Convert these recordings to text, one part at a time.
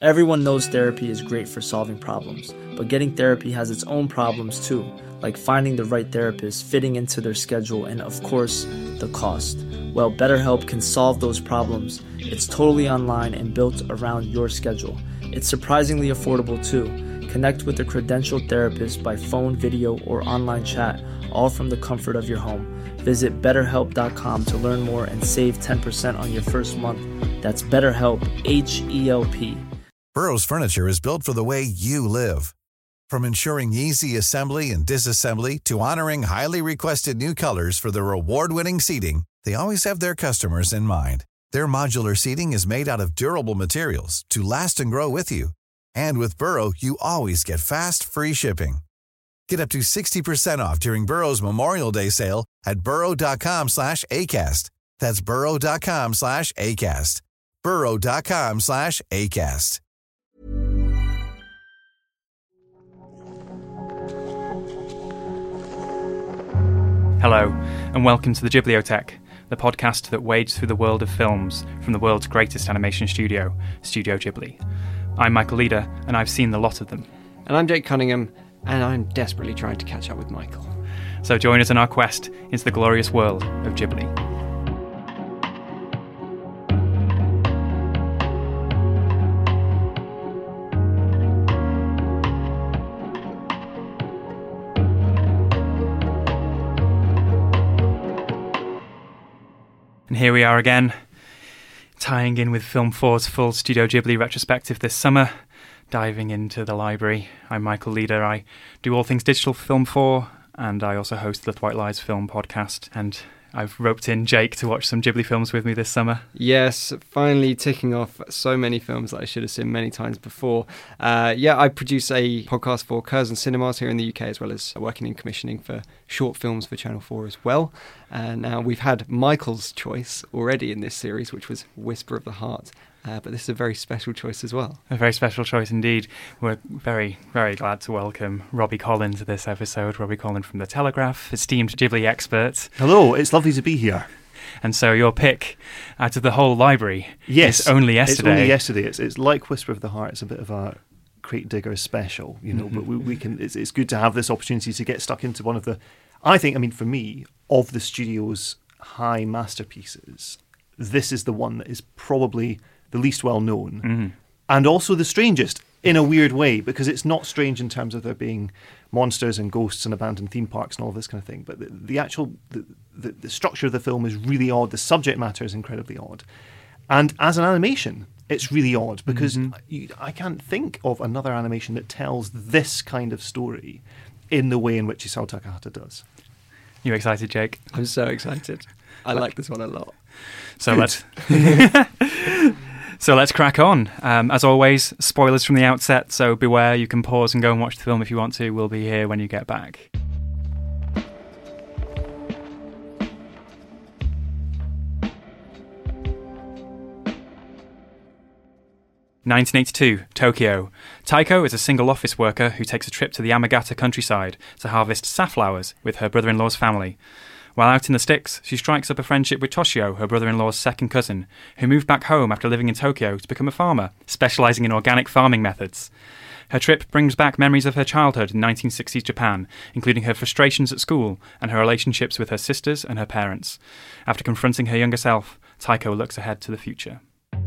Everyone knows therapy is great for solving problems, but getting therapy has its own problems too, like finding the right therapist, fitting into their schedule, and of course, the cost. Well, BetterHelp can solve those problems. It's totally online and built around your schedule. It's surprisingly affordable too. Connect with a credentialed therapist by phone, video, or online chat, all from the comfort of your home. Visit BetterHelp.com to learn more and save 10% on your first month. That's BetterHelp, H-E-L-P. Burrow's furniture is built for the way you live. From ensuring easy assembly and disassembly to honoring highly requested new colors for their award-winning seating, they always have their customers in mind. Their modular seating is made out of durable materials to last and grow with you. And with Burrow, you always get fast, free shipping. Get up to 60% off during Burrow's Memorial Day sale at burrow.com/ACAST. That's burrow.com/ACAST. burrow.com/ACAST. Hello, and welcome to the Ghibliotheque, the podcast that wades through the world of films from the world's greatest animation studio, Studio Ghibli. I'm Michael Leader, and I've seen a lot of them. And I'm Jake Cunningham, and I'm desperately trying to catch up with Michael. So join us in our quest into the glorious world of Ghibli. And here we are again, tying in with Film 4's full Studio Ghibli retrospective this summer, diving into the library. I'm Michael Leader. I do all things digital for Film 4, and I also host the White Lies film podcast. And I've roped in Jake to watch some Ghibli films with me this summer. Yes, finally ticking off so many films that I should have seen many times before. I produce a podcast for Curzon Cinemas here in the UK, as well as working in commissioning for short films for Channel 4 as well. Now we've had Michael's choice already in this series, which was Whisper of the Heart. But this is a very special choice as well. A very special choice indeed. We're very, very glad to welcome Robbie Collin to this episode. Robbie Collin from The Telegraph, esteemed Ghibli expert. Hello, it's lovely to be here. And so your pick out of the whole library is Only Yesterday. It's Only Yesterday. It's like Whisper of the Heart. It's a bit of a crate digger special, you know, but we can. It's good to have this opportunity to get stuck into one of the, for me, of the studio's high masterpieces, this is the one that is probably the least well known, and also the strangest in a weird way, because it's not strange in terms of there being monsters and ghosts and abandoned theme parks and all this kind of thing, but the actual the structure of the film is really odd. The subject matter is incredibly odd, and as an animation, it's really odd because I can't think of another animation that tells this kind of story in the way in which Isao Takahata does. You excited, Jake? I'm so excited. I like this one a lot. So let's crack on. As always, spoilers from the outset, so beware. You can pause and go and watch the film if you want to. We'll be here when you get back. "1982, Tokyo. Taiko is a single office worker who takes a trip to the Yamagata countryside to harvest safflowers with her brother-in-law's family. While out in the sticks, she strikes up a friendship with Toshio, her brother-in-law's second cousin, who moved back home after living in Tokyo to become a farmer, specialising in organic farming methods. Her trip brings back memories of her childhood in 1960s Japan, including her frustrations at school and her relationships with her sisters and her parents. After confronting her younger self, Taiko looks ahead to the future."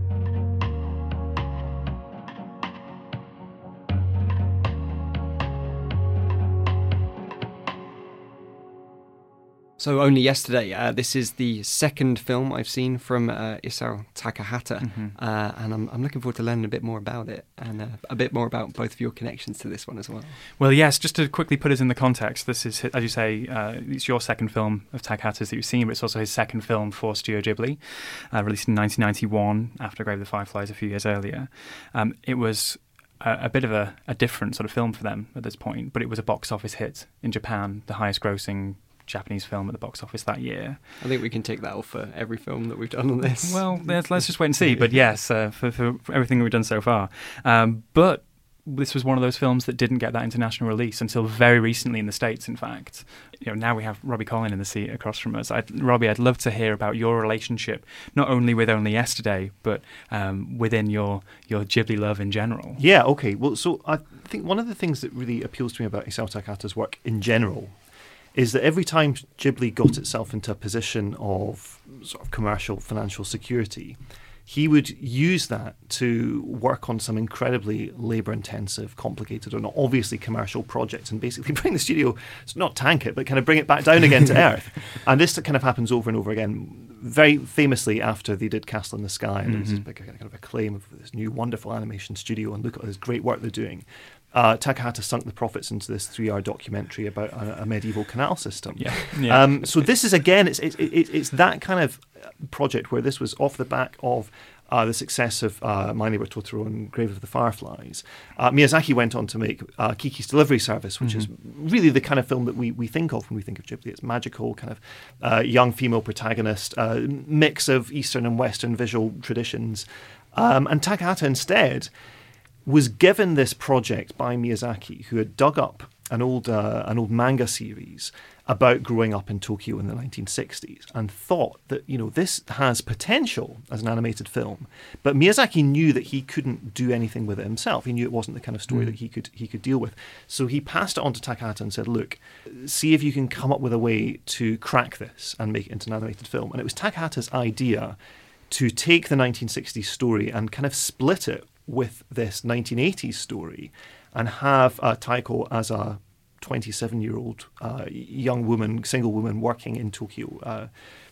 So Only Yesterday, this is the second film I've seen from Isao Takahata, and I'm looking forward to learning a bit more about it and a bit more about both of your connections to this one as well. Well, yes, just to quickly put us in the context, this is, as you say, it's your second film of Takahata's that you've seen, but it's also his second film for Studio Ghibli, released in 1991 after Grave of the Fireflies a few years earlier. It was a bit of a different sort of film for them at this point, but it was a box office hit in Japan, the highest grossing Japanese film at the box office that year. I think we can take that off for every film that we've done on this. Well, let's just wait and see. But yes, for everything we've done so far. But this was one of those films that didn't get that international release until very recently in the States, in fact. Now we have Robbie Collin in the seat across from us. Robbie, I'd love to hear about your relationship, not only with Only Yesterday, but within your Ghibli love in general. Yeah, okay. Well, so I think one of the things that really appeals to me about Isao Takahata's work in general is that every time Ghibli got itself into a position of sort of commercial financial security, he would use that to work on some incredibly labour-intensive, complicated, or not obviously commercial projects, and basically bring the studio, not tank it, but kind of bring it back down again to earth. And this kind of happens over and over again. Very famously, after they did Castle in the Sky, and there's this big kind of acclaim of this new wonderful animation studio, and look at this great work they're doing. Takahata sunk the profits into this 3-hour documentary about a medieval canal system. So this is, again, it's that kind of project where this was off the back of the success of My Neighbor Totoro and Grave of the Fireflies. Miyazaki went on to make Kiki's Delivery Service, which is really the kind of film that we think of when we think of Ghibli. It's magical, kind of young female protagonist, mix of Eastern and Western visual traditions. And Takahata instead was given this project by Miyazaki, who had dug up an old manga series about growing up in Tokyo in the 1960s, and thought that, this has potential as an animated film. But Miyazaki knew that he couldn't do anything with it himself. He knew it wasn't the kind of story that he could deal with. So he passed it on to Takahata and said, look, see if you can come up with a way to crack this and make it into an animated film. And it was Takahata's idea to take the 1960s story and kind of split it with this 1980s story, and have Taiko as a 27-year-old young woman, single woman working in Tokyo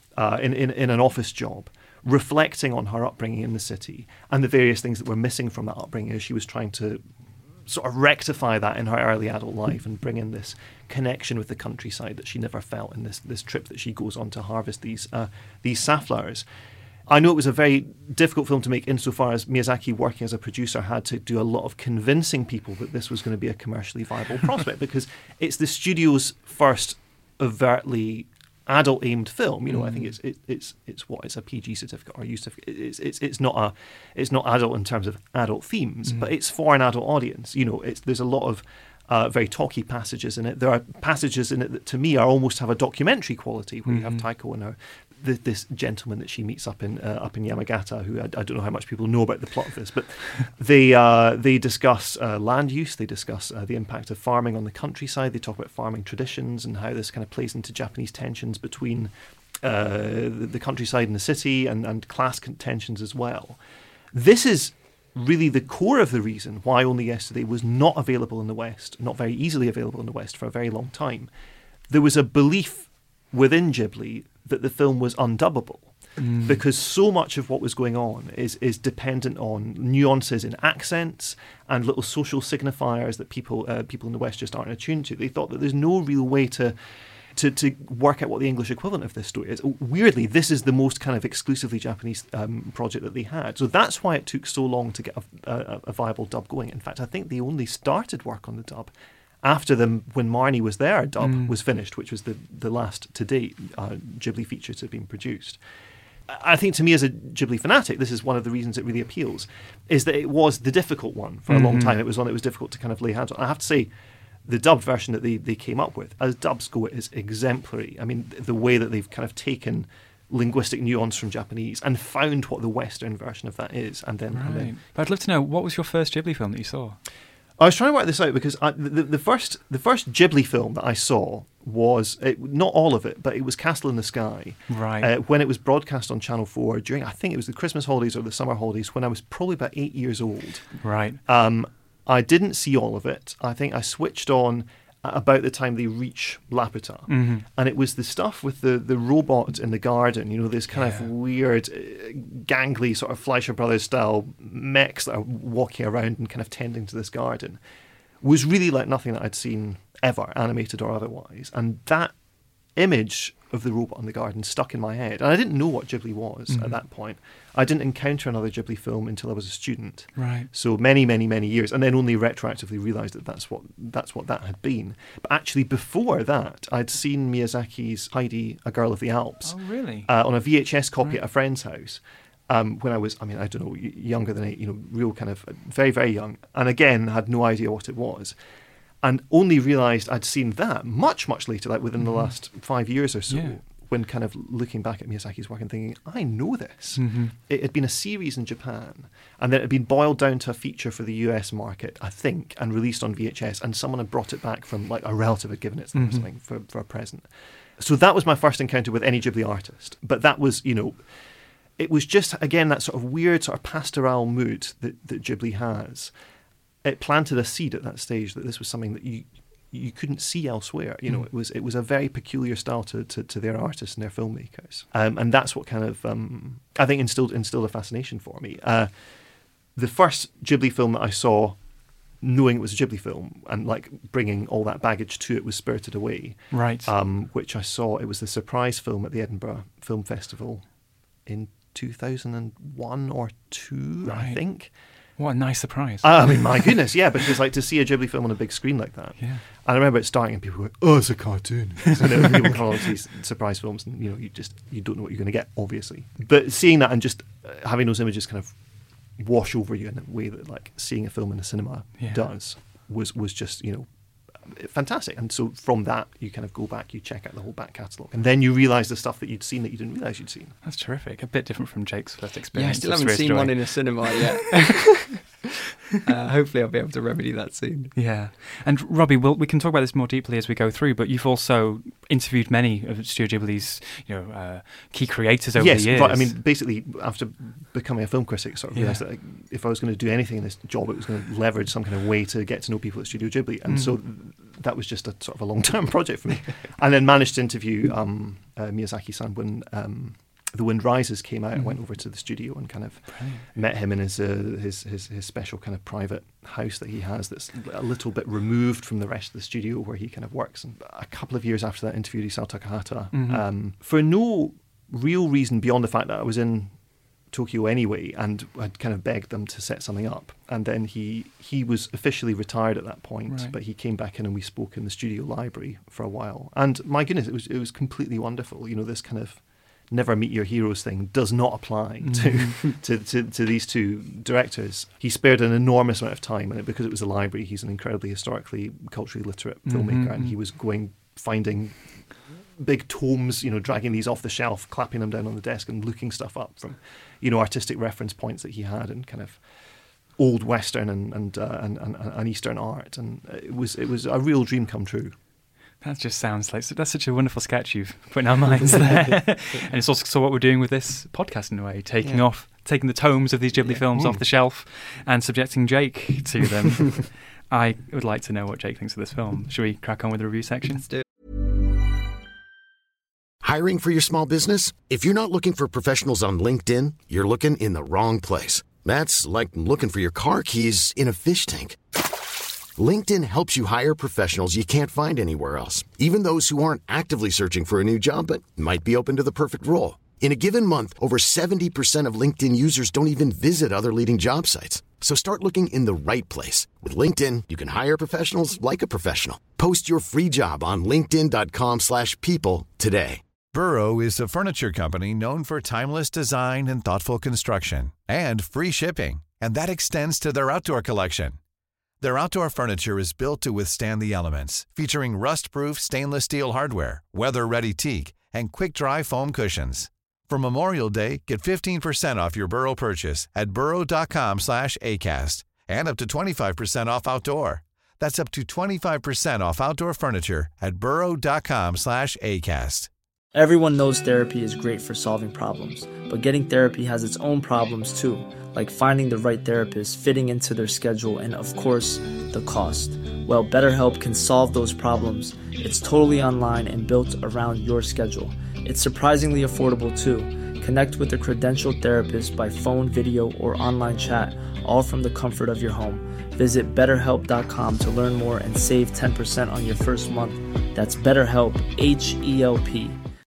in an office job, reflecting on her upbringing in the city and the various things that were missing from that upbringing as she was trying to sort of rectify that in her early adult life and bring in this connection with the countryside that she never felt in this trip that she goes on to harvest these safflowers. I know it was a very difficult film to make insofar as Miyazaki, working as a producer, had to do a lot of convincing people that this was going to be a commercially viable prospect, because it's the studio's first overtly adult-aimed film. I think it's a PG certificate or a U certificate. It's not adult in terms of adult themes, but it's for an adult audience. There's a lot of very talky passages in it. There are passages in it that, to me, almost have a documentary quality, where you have Taiko and this gentleman that she meets up in Yamagata, who I don't know how much people know about the plot of this, but they discuss land use, they discuss the impact of farming on the countryside, they talk about farming traditions and how this kind of plays into Japanese tensions between the countryside and the city, and class tensions as well. This is really the core of the reason why Only Yesterday was not available in the West, not very easily available in the West for a very long time. There was a belief within Ghibli that the film was undubbable, because so much of what was going on is dependent on nuances in accents and little social signifiers that people in the West just aren't attuned to. They thought that there's no real way to work out what the English equivalent of this story is. Weirdly, this is the most kind of exclusively Japanese project that they had. So that's why it took so long to get a viable dub going. In fact, I think they only started work on the dub after when Marnie Was There dub was finished, which was the last to date Ghibli feature to have been produced. I think, to me as a Ghibli fanatic, this is one of the reasons it really appeals, is that it was the difficult one for a long time. It was one that was difficult to kind of lay hands on. I have to say, the dubbed version that they came up with, as dubs go, is exemplary. I mean, the way that they've kind of taken linguistic nuance from Japanese and found what the Western version of that is, and then. But I'd love to know, what was your first Ghibli film that you saw? I was trying to work this out, because the first Ghibli film that I saw was, not all of it, but it was Castle in the Sky. Right. When it was broadcast on Channel 4 during, I think it was the Christmas holidays or the summer holidays, when I was probably about 8 years old. Right. I didn't see all of it. I think I switched on at about the time they reach Laputa. And it was the stuff with the robot in the garden, this kind of weird, gangly sort of Fleischer Brothers style mechs that are walking around and kind of tending to this garden. Was really like nothing that I'd seen ever, animated or otherwise. And that image of the robot in the garden stuck in my head. And I didn't know what Ghibli was at that point. I didn't encounter another Ghibli film until I was a student. Right. So many, many, many years, and then only retroactively realised that that's what that had been. But actually, before that, I'd seen Miyazaki's Heidi, A Girl of the Alps. Oh, really? On a VHS copy at a friend's house. when I was, I don't know, younger than 8, real kind of very, very young. And again, had no idea what it was. And only realised I'd seen that much, much later, like within the last 5 years or so, when kind of looking back at Miyazaki's work and thinking, I know this. It had been a series in Japan, and then it had been boiled down to a feature for the US market, I think, and released on VHS, and someone had brought it back from, like, a relative had given it to them or something for a present. So that was my first encounter with any Ghibli artist. But that was, it was just, again, that sort of weird sort of pastoral mood that Ghibli has. It planted a seed at that stage that this was something that you couldn't see elsewhere. It was a very peculiar style to their artists and their filmmakers. And that's what kind of, I think, instilled a fascination for me. The first Ghibli film that I saw, knowing it was a Ghibli film and like bringing all that baggage to it, was Spirited Away. Right. Which I saw, it was the surprise film at the Edinburgh Film Festival in 2001 or 2, right. I think. What a nice surprise. My goodness, yeah, because like to see a Ghibli film on a big screen like that. Yeah. And I remember it starting and people were, oh, it's a cartoon. So people come on to these surprise films and, you don't know what you're going to get, obviously. But seeing that and just having those images kind of wash over you in a way that like seeing a film in a cinema does was just, fantastic. And so from that, you kind of go back, you check out the whole back catalogue, and then you realise the stuff that you'd seen that you didn't realise you'd seen. That's terrific. A bit different from Jake's first experience. Yeah, I still haven't seen one in a cinema yet. Hopefully I'll be able to remedy that soon. Yeah. And Robbie, we can talk about this more deeply as we go through, but you've also interviewed many of Studio Ghibli's key creators over the years. Right. Basically, after becoming a film critic, sort of realised that if I was going to do anything in this job, it was going to leverage some kind of way to get to know people at Studio Ghibli. And so that was just a sort of a long-term project for me. And then managed to interview Miyazaki-san when The Wind Rises came out. I went over to the studio and kind of met him in his special kind of private house that he has that's a little bit removed from the rest of the studio where he kind of works. And a couple of years after that, interviewed Isao Takahata for no real reason beyond the fact that I was in Tokyo anyway and I'd kind of begged them to set something up. And then he was officially retired at that point, but he came back in and we spoke in the studio library for a while. And my goodness, it was completely wonderful. This kind of never meet your heroes thing does not apply to these two directors. He spared an enormous amount of time, and because it was a library, he's an incredibly historically, culturally literate filmmaker, and he was finding big tomes, dragging these off the shelf, clapping them down on the desk and looking stuff up from, artistic reference points that he had and kind of old Western and Eastern art, and it was a real dream come true. That just sounds like that's such a wonderful sketch you've put in our minds there. And it's also what we're doing with this podcast in a way, taking the tomes of these Ghibli films off the shelf and subjecting Jake to them. I would like to know what Jake thinks of this film. Should we crack on with the review section? Let's do it. Hiring for your small business? If you're not looking for professionals on LinkedIn, you're looking in the wrong place. That's like looking for your car keys in a fish tank. LinkedIn helps you hire professionals you can't find anywhere else, even those who aren't actively searching for a new job but might be open to the perfect role. In a given month, over 70% of LinkedIn users don't even visit other leading job sites. So start looking in the right place. With LinkedIn, you can hire professionals like a professional. Post your free job on linkedin.com/people today. Burrow is a furniture company known for timeless design and thoughtful construction and free shipping, and that extends to their outdoor collection. Their outdoor furniture is built to withstand the elements, featuring rust-proof stainless steel hardware, weather-ready teak, and quick-dry foam cushions. For Memorial Day, get 15% off your Burrow purchase at burrow.com/ACAST and up to 25% off outdoor. That's up to 25% off outdoor furniture at burrow.com/ACAST. Everyone knows therapy is great for solving problems, but getting therapy has its own problems too, like finding the right therapist, fitting into their schedule, and of course, the cost. Well, BetterHelp can solve those problems. It's totally online and built around your schedule. It's surprisingly affordable too. Connect with a credentialed therapist by phone, video, or online chat, all from the comfort of your home. Visit BetterHelp.com to learn more and save 10% on your first month. That's BetterHelp, H-E-L-P.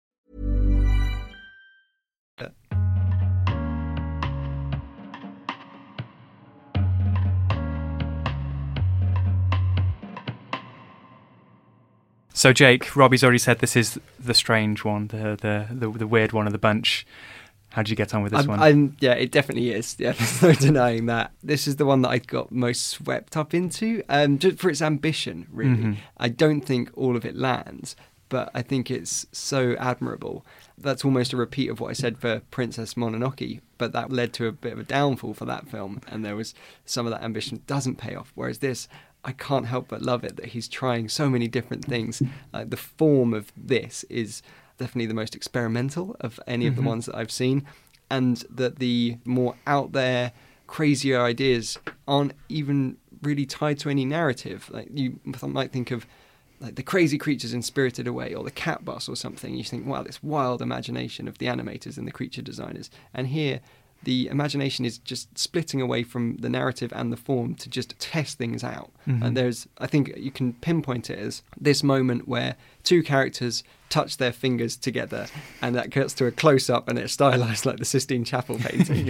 So Jake, Robbie's already said this is the strange one, the weird one of the bunch. How did you get on with this one? Yeah, it definitely is. Yeah, there's no denying that. This is the one that I got most swept up into, just for its ambition, really. Mm-hmm. I don't think all of it lands, but I think it's so admirable. That's almost a repeat of what I said for Princess Mononoke, but that led to a bit of a downfall for that film, and there was some of that ambition doesn't pay off, whereas this, I can't help but love it, that he's trying so many different things. The form of this is definitely the most experimental of any of the ones that I've seen, and that the more out there, crazier ideas aren't even really tied to any narrative. Like, you might think of like the crazy creatures in Spirited Away or the Cat Bus or something. You think, wow, this wild imagination of the animators and the creature designers. And here, the imagination is just splitting away from the narrative and the form to just test things out. And I think you can pinpoint it as this moment where two characters touch their fingers together, and that gets to a close-up, and it's stylized like the Sistine Chapel painting.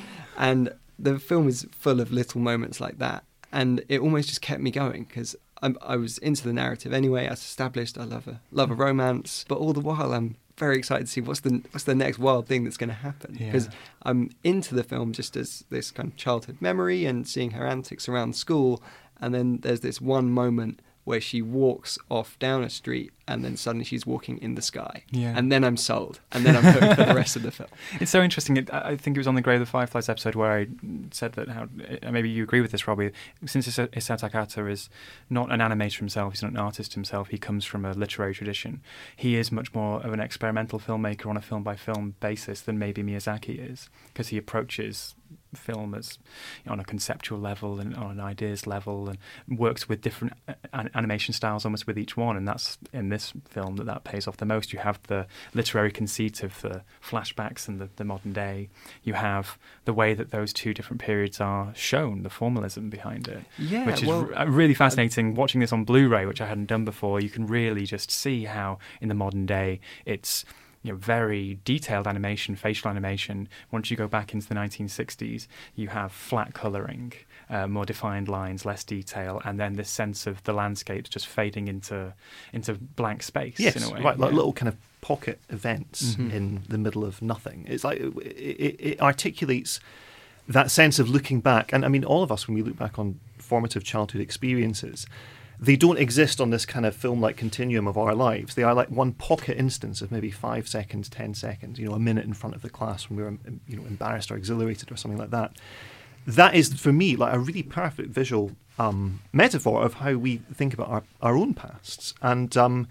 And the film is full of little moments like that, and it almost just kept me going, because I was into the narrative anyway. As established, I love a romance, but all the while I'm very excited to see what's the next wild thing that's going to happen, because I'm into the film just as this kind of childhood memory and seeing her antics around school, and then there's this one moment where she walks off down a street and then suddenly she's walking in the sky. And then I'm sold. And then I'm hooked for the rest of the film. It's so interesting. I think it was on the Grave of the Fireflies episode where I said that maybe you agree with this, Robbie, since Isao Takahata is not an animator himself, he's not an artist himself, he comes from a literary tradition. He is much more of an experimental filmmaker on a film-by-film basis than maybe Miyazaki is, because he approaches film as on a conceptual level and on an ideas level, and works with different animation styles almost with each one, and that's in this film that pays off the most. You have the literary conceit of the flashbacks and the modern day. You have the way that those two different periods are shown, the formalism behind it, which is really fascinating. Watching this on Blu-ray, which I hadn't done before, you can really just see how in the modern day it's very detailed animation, facial animation. Once you go back into the 1960s, you have flat colouring, more defined lines, less detail, and then this sense of the landscapes just fading into blank space in a way. Right, like little kind of pocket events in the middle of nothing. It's like it articulates that sense of looking back. And I mean, all of us, when we look back on formative childhood experiences, they don't exist on this kind of film-like continuum of our lives. They are like one pocket instance of maybe 5 seconds, 10 seconds, a minute in front of the class when we were, embarrassed or exhilarated or something like that. That is, for me, like a really perfect visual metaphor of how we think about our own pasts. And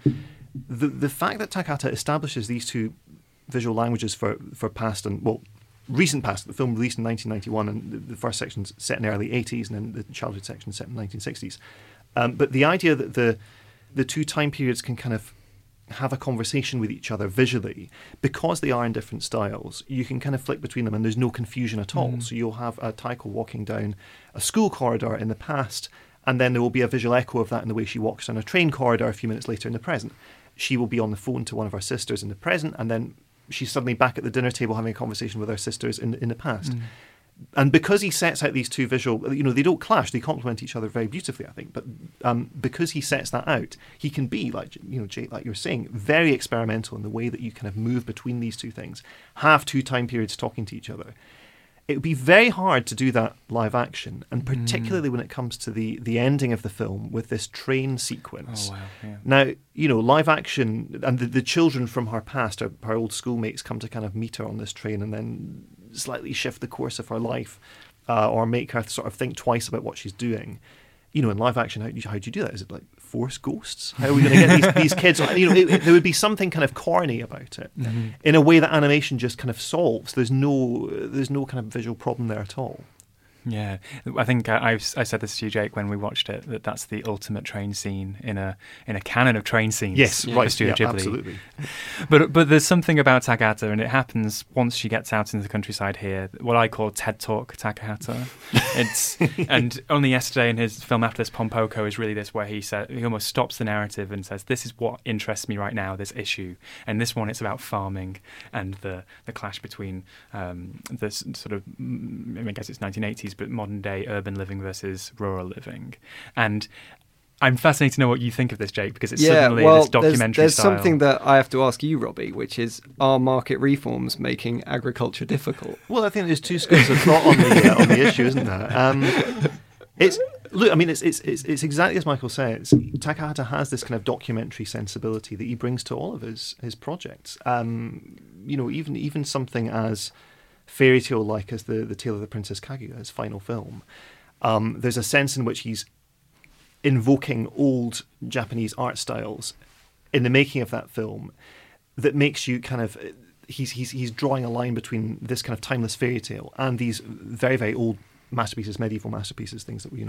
the fact that Takahata establishes these two visual languages for past and, recent past, the film released in 1991, and the first section's set in the early 80s, and then the childhood section set in the 1960s. But the idea that the two time periods can kind of have a conversation with each other visually, because they are in different styles, you can kind of flick between them and there's no confusion at all. So you'll have Taiko walking down a school corridor in the past, and then there will be a visual echo of that in the way she walks down a train corridor a few minutes later in the present. She will be on the phone to one of her sisters in the present, and then she's suddenly back at the dinner table having a conversation with her sisters in the past. And because he sets out these two visual, they don't clash, they complement each other very beautifully, I think. But because he sets that out, he can be, like, Jake, like you're saying, very experimental in the way that you kind of move between these two things, have two time periods talking to each other. It would be very hard to do that live action, and particularly when it comes to the ending of the film with this train sequence. Oh, wow, yeah. Now, live action, and the children from her past, her old schoolmates, come to kind of meet her on this train and then slightly shift the course of her life, or make her sort of think twice about what she's doing. In live action, how do you do that? Is it like force ghosts? How are we going to get these kids? There would be something kind of corny about it, in a way that animation just kind of solves. There's no kind of visual problem there at all. Yeah, I think I said this to you, Jake, when we watched it, that's the ultimate train scene in a canon of train scenes. Yes, right, for Studio Ghibli. Absolutely. But there's something about Takahata, and it happens once she gets out into the countryside here, what I call TED Talk Takahata. And only yesterday in his film after this, Pompoko, is really this, where he almost stops the narrative and says, this is what interests me right now, this issue. And this one, it's about farming and the clash between this sort of, I guess it's 1980s, but modern day urban living versus rural living. And I'm fascinated to know what you think of this, Jake, because it's suddenly this documentary there's style. something that I have to ask you, Robbie, which is, are market reforms making agriculture difficult? Well, I think there's two schools of thought on the issue, isn't there? It's exactly as Michael says. Takahata has this kind of documentary sensibility that he brings to all of his projects. Even something as fairy tale like as the Tale of the Princess Kaguya, his final film. There's a sense in which he's invoking old Japanese art styles in the making of that film that makes you kind of he's drawing a line between this kind of timeless fairy tale and these very, very old masterpieces, medieval masterpieces, things that were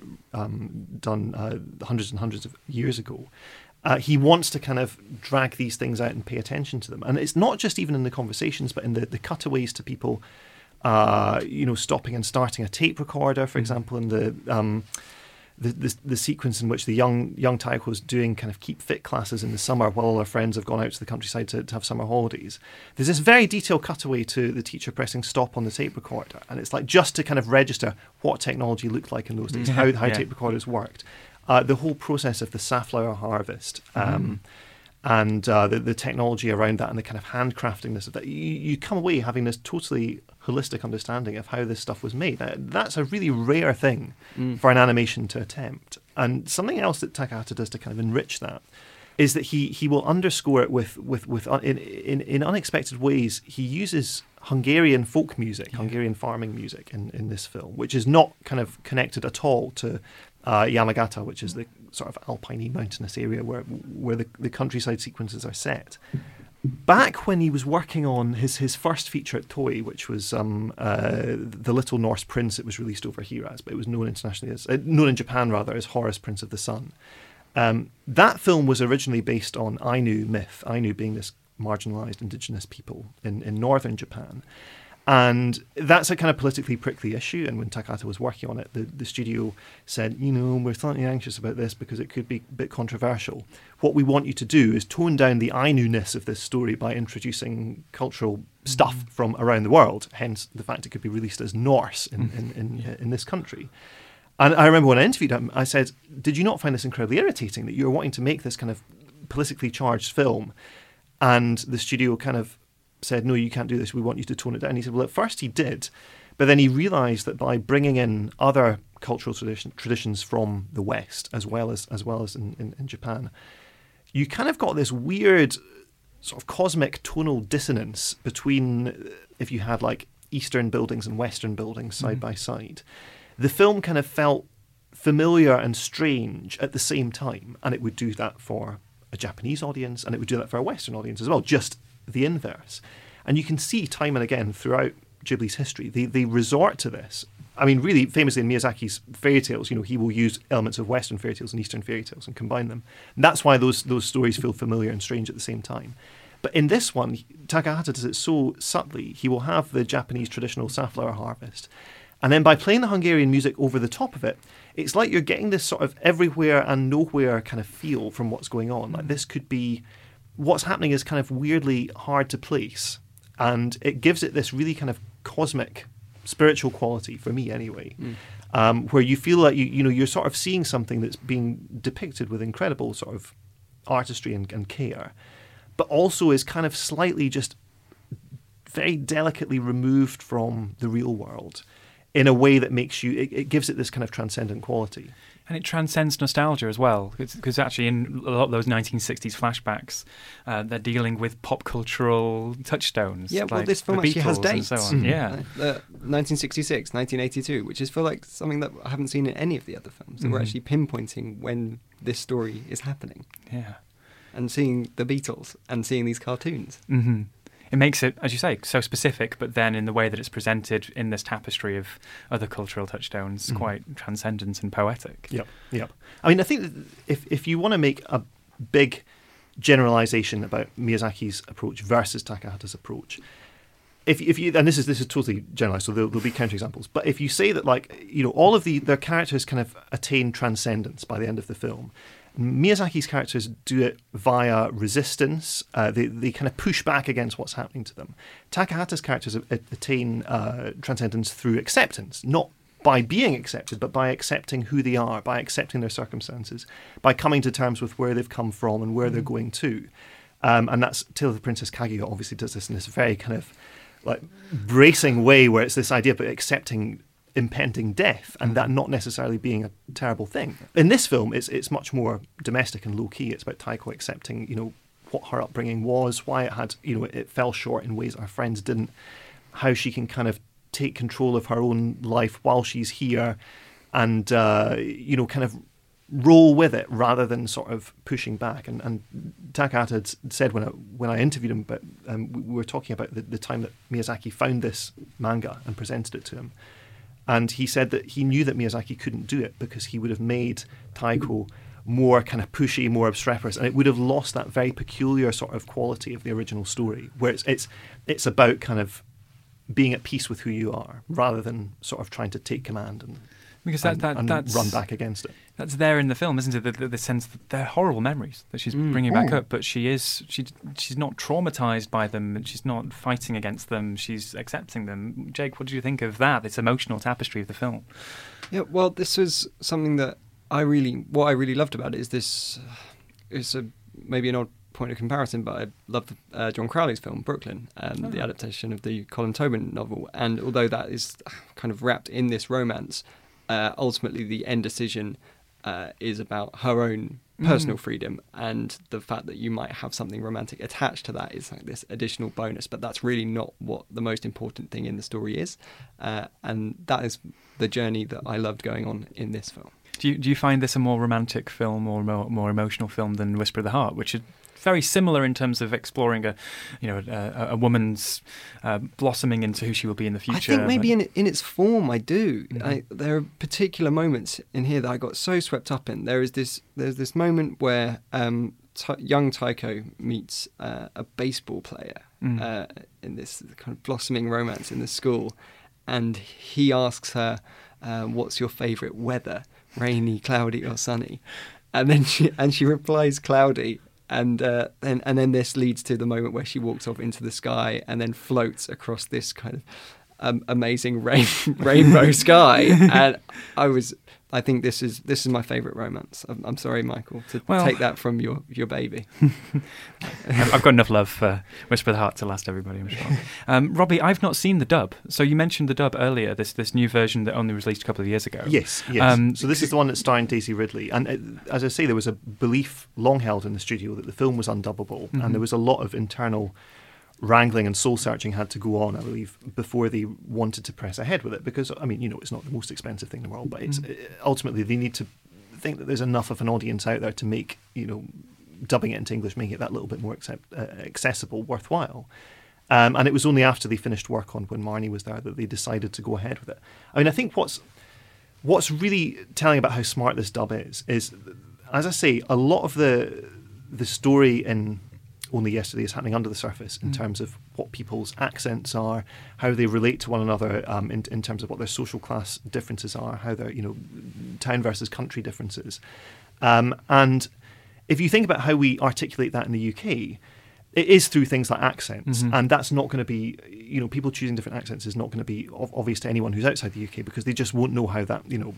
done hundreds and hundreds of years ago. He wants to kind of drag these things out and pay attention to them, and it's not just even in the conversations, but in the cutaways to people stopping and starting a tape recorder, for example, in the sequence in which the young Taiko's doing kind of keep fit classes in the summer while all her friends have gone out to the countryside to have summer holidays. There's this very detailed cutaway to the teacher pressing stop on the tape recorder, and it's like just to kind of register what technology looked like in those days, how tape recorders worked, the whole process of the safflower harvest, and the technology around that and the kind of handcraftingness of that. You come away having this totally holistic understanding of how this stuff was made. That's a really rare thing for an animation to attempt. And something else that Takahata does to kind of enrich that is that he will underscore it with in unexpected ways. He uses Hungarian folk music, Hungarian farming music in this film, which is not kind of connected at all to Yamagata, which is the sort of alpine mountainous area where the countryside sequences are set. Back when he was working on his first feature at Toei, which was The Little Norse Prince, it was released over here as, but it was known internationally as known in Japan rather as Horus, Prince of the Sun. That film was originally based on Ainu myth, Ainu being this marginalised indigenous people in northern Japan. And that's a kind of politically prickly issue. And when Takahata was working on it, the studio said, we're slightly anxious about this because it could be a bit controversial. What we want you to do is tone down the Ainu-ness of this story by introducing cultural stuff from around the world, hence the fact it could be released as Norse in this country. And I remember when I interviewed him, I said, did you not find this incredibly irritating that you were wanting to make this kind of politically charged film and the studio kind of said, no, you can't do this, we want you to tone it down? He said, well, at first he did, but then he realised that by bringing in other cultural traditions from the West, as well as in Japan, you kind of got this weird sort of cosmic tonal dissonance between if you had like Eastern buildings and Western buildings side by side. The film kind of felt familiar and strange at the same time, and it would do that for a Japanese audience, and it would do that for a Western audience as well, just the inverse. And you can see time and again throughout Ghibli's history, they resort to this. I mean, really famously in Miyazaki's fairy tales, he will use elements of Western fairy tales and Eastern fairy tales and combine them. And that's why those stories feel familiar and strange at the same time. But in this one, Takahata does it so subtly. He will have the Japanese traditional safflower harvest, and then by playing the Hungarian music over the top of it, it's like you're getting this sort of everywhere and nowhere kind of feel from what's going on. Like this could be, what's happening is kind of weirdly hard to place, and it gives it this really kind of cosmic, spiritual quality, for me anyway, where you feel like you're sort of seeing something that's being depicted with incredible sort of artistry and care, but also is kind of slightly just very delicately removed from the real world in a way that makes you, it gives it this kind of transcendent quality. And it transcends nostalgia as well, because actually in a lot of those 1960s flashbacks, they're dealing with pop cultural touchstones. Yeah, well, this film actually has dates. And so on. Yeah. 1966, 1982, which is for like something that I haven't seen in any of the other films. That we're actually pinpointing when this story is happening. Yeah. And seeing the Beatles and seeing these cartoons. Mm-hmm. It makes it, as you say, so specific, but then in the way that it's presented in this tapestry of other cultural touchstones, quite transcendent and poetic. Yep. I mean, I think that if you want to make a big generalization about Miyazaki's approach versus Takahata's approach, if you and this is totally generalized, so there'll be counterexamples. But if you say that, like, all of their characters kind of attain transcendence by the end of the film, Miyazaki's characters do it via resistance. They kind of push back against what's happening to them. Takahata's characters attain transcendence through acceptance, not by being accepted, but by accepting who they are, by accepting their circumstances, by coming to terms with where they've come from and where they're going to. And that's Tale of the Princess Kaguya obviously does this in this very kind of like bracing way, where it's this idea of accepting impending death and that not necessarily being a terrible thing. In this film, it's much more domestic and low key. It's about Taiko accepting, you know, what her upbringing was, why it had, you know, it fell short in ways that her friends didn't, how she can kind of take control of her own life while she's here, and you know, kind of roll with it rather than sort of pushing back. And Takahata had said when I interviewed him, but we were talking about the time that Miyazaki found this manga and presented it to him, and he said that he knew that Miyazaki couldn't do it because he would have made Taiko more kind of pushy, more obstreperous, and it would have lost that very peculiar sort of quality of the original story, where it's about kind of being at peace with who you are rather than sort of trying to take command and that's run back against it. That's there in the film, isn't it? The sense that they're horrible memories that she's bringing back up, but she's not traumatized by them, and she's not fighting against them. She's accepting them. Jake, what do you think of that? This emotional tapestry of the film. Yeah, well, this was something that what I really loved about it is this. It's maybe an odd point of comparison, but I love John Crowley's film Brooklyn, the adaptation of the Colin Tobin novel. And although that is kind of wrapped in this romance, ultimately the end decision is about her own personal freedom, and the fact that you might have something romantic attached to that is like this additional bonus, but that's really not what the most important thing in the story is, and that is the journey that I loved going on in this film. Do you find this a more romantic film or more emotional film than Whisper of the Heart, which is very similar in terms of exploring a woman's blossoming into who she will be in the future? I think maybe in its form I do. There are particular moments in here that I got so swept up in. There's this moment where young Taiko meets a baseball player in this kind of blossoming romance in the school, and he asks her, "What's your favourite weather? Rainy, cloudy, or sunny?" And then she replies, "Cloudy." And then this leads to the moment where she walks off into the sky and then floats across this kind of amazing rainbow sky. And I think this is my favourite romance. I'm sorry, Michael, to take that from your baby. I've got enough love for Whisper of the Heart to last everybody, I'm sure. Robbie, I've not seen the dub. So you mentioned the dub earlier, this new version that only was released a couple of years ago. Yes. So this is the one that's starring Daisy Ridley. And as I say, there was a belief long held in the studio that the film was undubbable, and there was a lot of internal wrangling and soul searching had to go on, I believe, before they wanted to press ahead with it, because I mean, you know, it's not the most expensive thing in the world, but it's ultimately they need to think that there's enough of an audience out there to make, you know, dubbing it into English, making it that little bit more accessible, worthwhile. And it was only after they finished work on When Marnie Was There that they decided to go ahead with it. I mean, I think what's really telling about how smart this dub is, as I say, a lot of the story in Only Yesterday is happening under the surface in terms of what people's accents are, how they relate to one another, in terms of what their social class differences are, how their, you know, town versus country differences. And if you think about how we articulate that in the UK, it is through things like accents, and that's not going to be, you know, people choosing different accents is not going to be obvious to anyone who's outside the UK, because they just won't know how that, you know,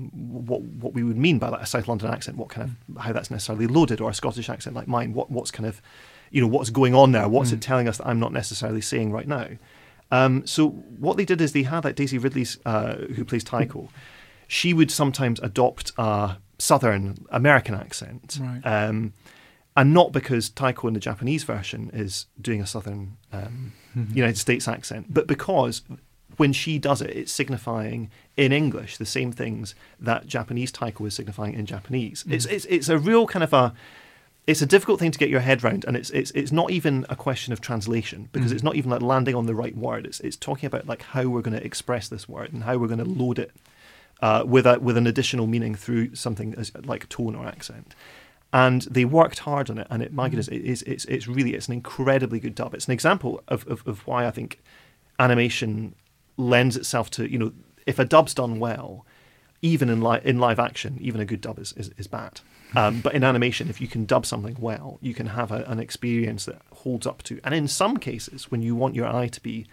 what we would mean by that, a South London accent, what kind of, how that's necessarily loaded, or a Scottish accent like mine, what's kind of, you know, what's going on there, what's it telling us that I'm not necessarily saying right now. So what they did is they had, like, Daisy Ridley's, who plays Taiko, she would sometimes adopt a Southern American accent. Right. And not because Taiko in the Japanese version is doing a Southern United States accent, but because when she does it, it's signifying in English the same things that Japanese Taiko is signifying in Japanese. It's a real kind of it's a difficult thing to get your head around, and it's not even a question of translation, because it's not even like landing on the right word. It's talking about like how we're going to express this word and how we're going to load it with an additional meaning through something like tone or accent. And they worked hard on it, and my goodness, it's an incredibly good dub. It's an example of why I think animation lends itself to, you know, if a dub's done well, even in live action, even a good dub is bad. But in animation, if you can dub something well, you can have an experience that holds up to. And in some cases, when you want your eye to be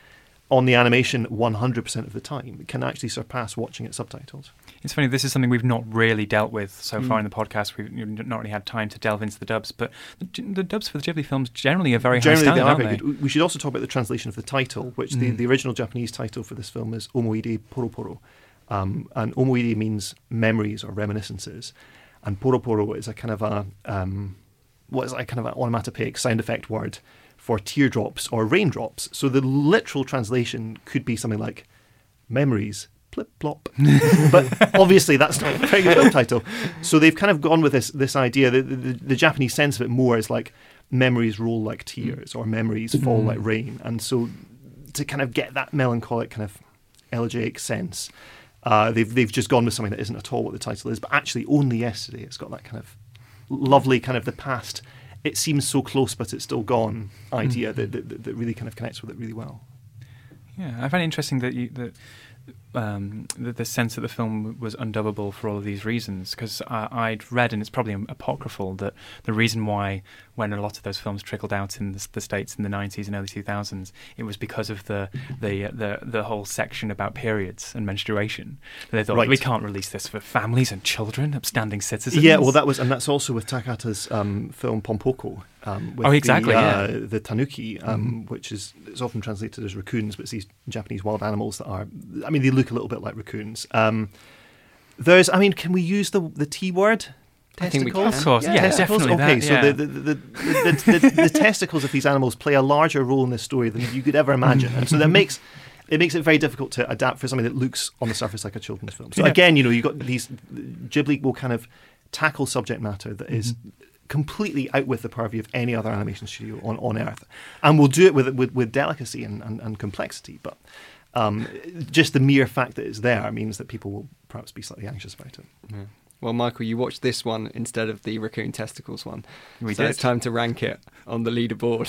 on the animation 100% of the time can actually surpass watching it subtitled. It's funny, this is something we've not really dealt with so far in the podcast. We've not really had time to delve into the dubs, but the dubs for the Ghibli films generally are very high standard, aren't they? Good. We should also talk about the translation of the title, which the original Japanese title for this film is Omoide Poroporo. And Omoide means memories or reminiscences, and Poroporo is a kind of an onomatopoeic sound effect word for teardrops or raindrops. So the literal translation could be something like memories plip plop, but obviously that's not a very good subtitle. So they've kind of gone with this idea that the Japanese sense of it more is like memories roll like tears or memories fall like rain, and so to kind of get that melancholic kind of elegiac sense, they've just gone with something that isn't at all what the title is, but actually Only Yesterday. It's got that kind of lovely kind of the past. It seems so close, but it's still gone idea that really kind of connects with it really well. Yeah, I find it interesting that the sense that the film was undubbable for all of these reasons, because I'd read, and it's probably apocryphal, that the reason why when a lot of those films trickled out in the States in the 90s and early 2000s, it was because of the whole section about periods and menstruation. They thought, we can't release this for families and children, upstanding citizens. Yeah, well, that's also with Takahata's film Pompoko. With the tanuki, which is often translated as raccoons, but it's these Japanese wild animals that are, I mean, they look a little bit like raccoons. Can we use the T word? Testicles? I think we can. Of course, yeah, definitely. Okay, that, yeah. So the testicles of these animals play a larger role in this story than you could ever imagine, and so that makes it very difficult to adapt for something that looks on the surface like a children's film. So again, you've got these, Ghibli will kind of tackle subject matter that is completely out with the purview of any other animation studio on Earth, and we'll do it with delicacy and complexity. But just the mere fact that it's there means that people will perhaps be slightly anxious about it. Yeah. Well, Michael, you watched this one instead of the raccoon testicles one. We did. It's time to rank it on the leaderboard.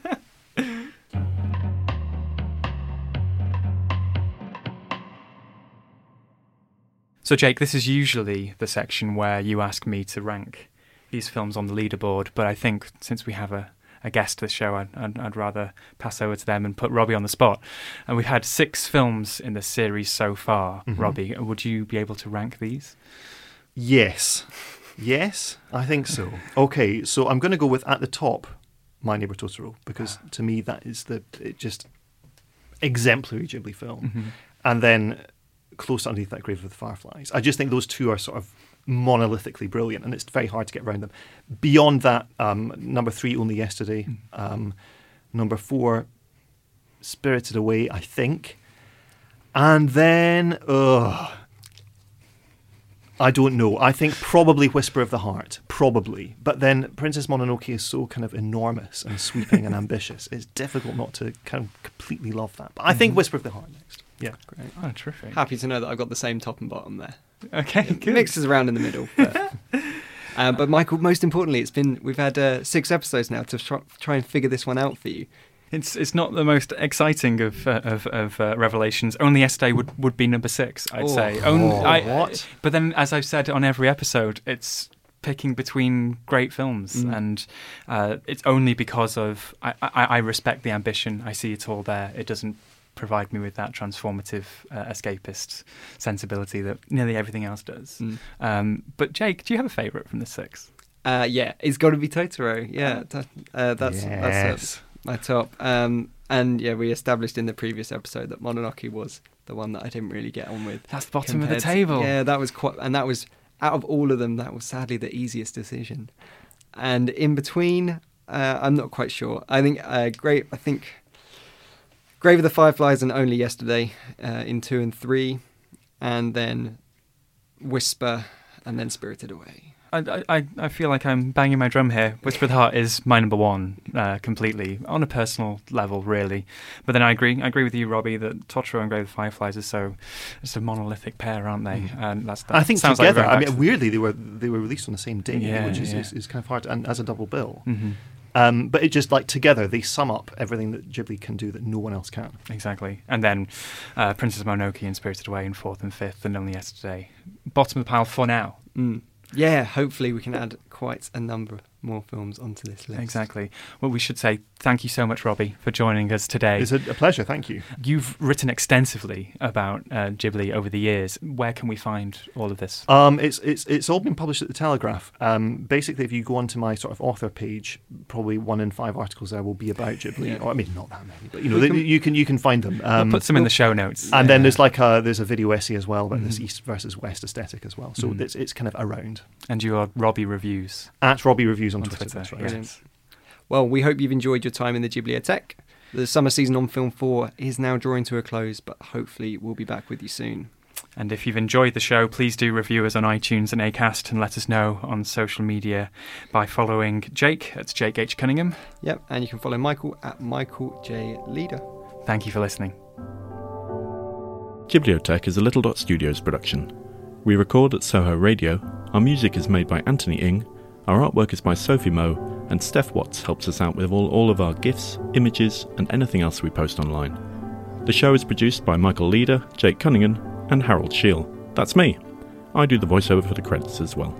So, Jake, this is usually the section where you ask me to rank these films on the leaderboard, but I think since we have a guest this show, I'd rather pass over to them and put Robbie on the spot. And we've had 6 films in the series so far. Robbie, would you be able to rank these? Yes, I think so. Okay, so I'm going to go with at the top, My Neighbor Totoro, because to me that is just exemplary Ghibli film, and then close underneath that, Grave of the Fireflies. I just think those two are sort of monolithically brilliant, and it's very hard to get around them. Beyond that, number 3, Only Yesterday. Number 4, Spirited Away, I think. And then, I don't know. I think probably Whisper of the Heart. Probably. But then Princess Mononoke is so kind of enormous and sweeping and ambitious. It's difficult not to kind of completely love that. But I think Whisper of the Heart next. Yeah. Great. Oh, terrific. Happy to know that I've got the same top and bottom there. Okay, good. Mixes around in the middle. But Michael, most importantly, we've had 6 episodes now to try and figure this one out for you. It's not the most exciting of revelations. Only Yesterday would be number 6, I'd say. What? But then, as I've said on every episode, it's picking between great films, and it's only because of I respect the ambition. I see it all there. It doesn't provide me with that transformative, escapist sensibility that nearly everything else does. But Jake, do you have a favourite from the 6? Yeah, it's got to be Totoro. Yeah, that's my top. And yeah, we established in the previous episode that Mononoke was the one that I didn't really get on with. That's the bottom of the table. Yeah, that was that was out of all of them, that was sadly the easiest decision. And in between, I'm not quite sure. I think Grave of the Fireflies and Only Yesterday in 2 and 3, and then Whisper, and then Spirited Away. I feel like I'm banging my drum here. Whisper of the Heart is my number 1, completely, on a personal level, really. But then I agree with you, Robbie, that Totoro and Grave of the Fireflies are it's a monolithic pair, aren't they? And I think together. Like weirdly, they were released on the same day, which is kind of hard, and as a double bill. But it just, like, together, they sum up everything that Ghibli can do that no one else can. Exactly. And then Princess Mononoke and Spirited Away in 4th and 5th, and Only Yesterday. Bottom of the pile for now. Yeah, hopefully we can add quite a number more films onto this list. Exactly. Well, we should say thank you so much, Robbie, for joining us today. It's a pleasure, thank you. You've written extensively about Ghibli over the years. Where can we find all of this? It's all been published at The Telegraph. Basically, if you go onto my sort of author page, probably 1 in 5 articles there will be about Ghibli. Yeah. Or, I mean, not that many, but you can find them. We'll put some in the show notes. And then there's there's a video essay as well about this East versus West aesthetic as well. So it's kind of around. And you are Robbie Reviews. At Robbie Reviews on Twitter. That's right. Yes. Well, we hope you've enjoyed your time in the Ghibliotheque. The summer season on Film 4 is now drawing to a close, but hopefully we'll be back with you soon. And if you've enjoyed the show, please do review us on iTunes and Acast and let us know on social media by following Jake. That's Jake H. Cunningham. Yep, and you can follow Michael at Michael J. Leader. Thank you for listening. Ghibliotheque is a Little Dot Studios production. We record at Soho Radio. Our music is made by Anthony Ing. Our artwork is by Sophie Moe, and Steph Watts helps us out with all of our GIFs, images, and anything else we post online. The show is produced by Michael Leader, Jake Cunningham, and Harold Scheel. That's me. I do the voiceover for the credits as well.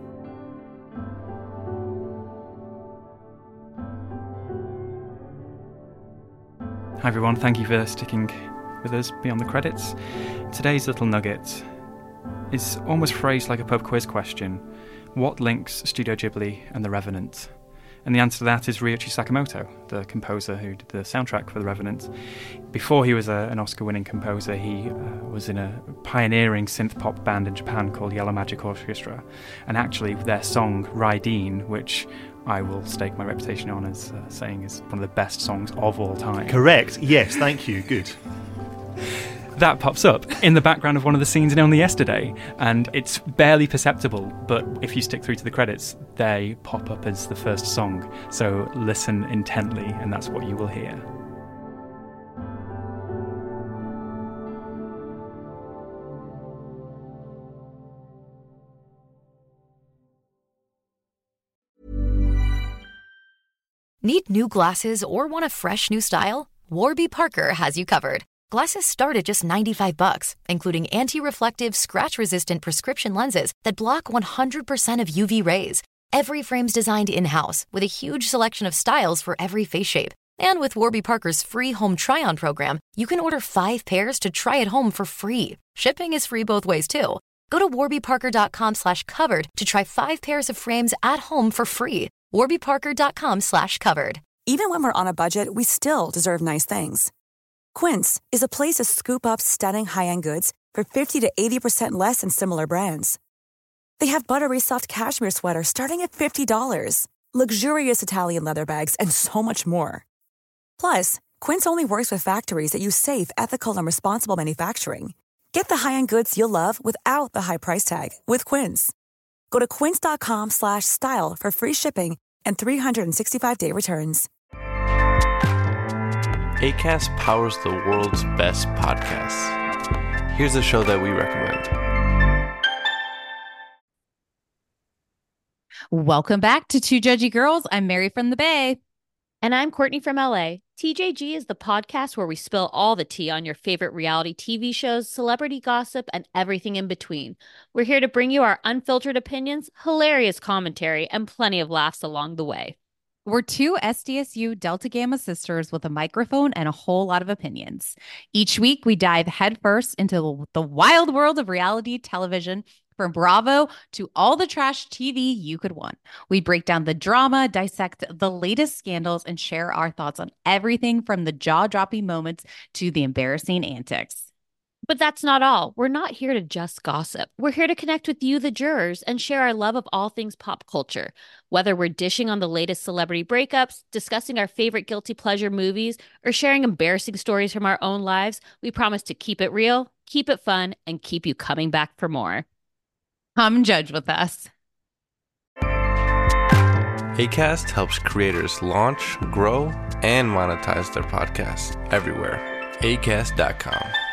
Hi everyone, thank you for sticking with us beyond the credits. Today's little nugget is almost phrased like a pub quiz question. What links Studio Ghibli and The Revenant? And the answer to that is Ryuichi Sakamoto, the composer who did the soundtrack for The Revenant. Before he was an Oscar-winning composer, he was in a pioneering synth-pop band in Japan called Yellow Magic Orchestra. And actually, their song, Raideen, which I will stake my reputation on as saying is one of the best songs of all time. Correct. Yes, thank you. Good. That pops up in the background of one of the scenes in Only Yesterday, and it's barely perceptible, but if you stick through to the credits, they pop up as the first song. So listen intently, and that's what you will hear. Need new glasses or want a fresh new style? Warby Parker has you covered. Glasses start at just $95, including anti-reflective, scratch-resistant prescription lenses that block 100% of UV rays. Every frame's designed in-house with a huge selection of styles for every face shape. And with Warby Parker's free home try-on program, you can order 5 pairs to try at home for free. Shipping is free both ways, too. Go to warbyparker.com/covered to try 5 pairs of frames at home for free. warbyparker.com/covered. Even when we're on a budget, we still deserve nice things. Quince is a place to scoop up stunning high-end goods for 50 to 80% less than similar brands. They have buttery soft cashmere sweaters starting at $50, luxurious Italian leather bags, and so much more. Plus, Quince only works with factories that use safe, ethical, and responsible manufacturing. Get the high-end goods you'll love without the high price tag with Quince. Go to quince.com/style for free shipping and 365-day returns. Acast powers the world's best podcasts. Here's a show that we recommend. Welcome back to Two Judgy Girls. I'm Mary from the Bay. And I'm Courtney from LA. TJG is the podcast where we spill all the tea on your favorite reality TV shows, celebrity gossip, and everything in between. We're here to bring you our unfiltered opinions, hilarious commentary, and plenty of laughs along the way. We're 2 SDSU Delta Gamma sisters with a microphone and a whole lot of opinions. Each week, we dive headfirst into the wild world of reality television, from Bravo to all the trash TV you could want. We break down the drama, dissect the latest scandals, and share our thoughts on everything from the jaw-dropping moments to the embarrassing antics. But that's not all. We're not here to just gossip. We're here to connect with you, the jurors, and share our love of all things pop culture. Whether we're dishing on the latest celebrity breakups, discussing our favorite guilty pleasure movies, or sharing embarrassing stories from our own lives, we promise to keep it real, keep it fun, and keep you coming back for more. Come judge with us. Acast helps creators launch, grow, and monetize their podcasts everywhere. Acast.com.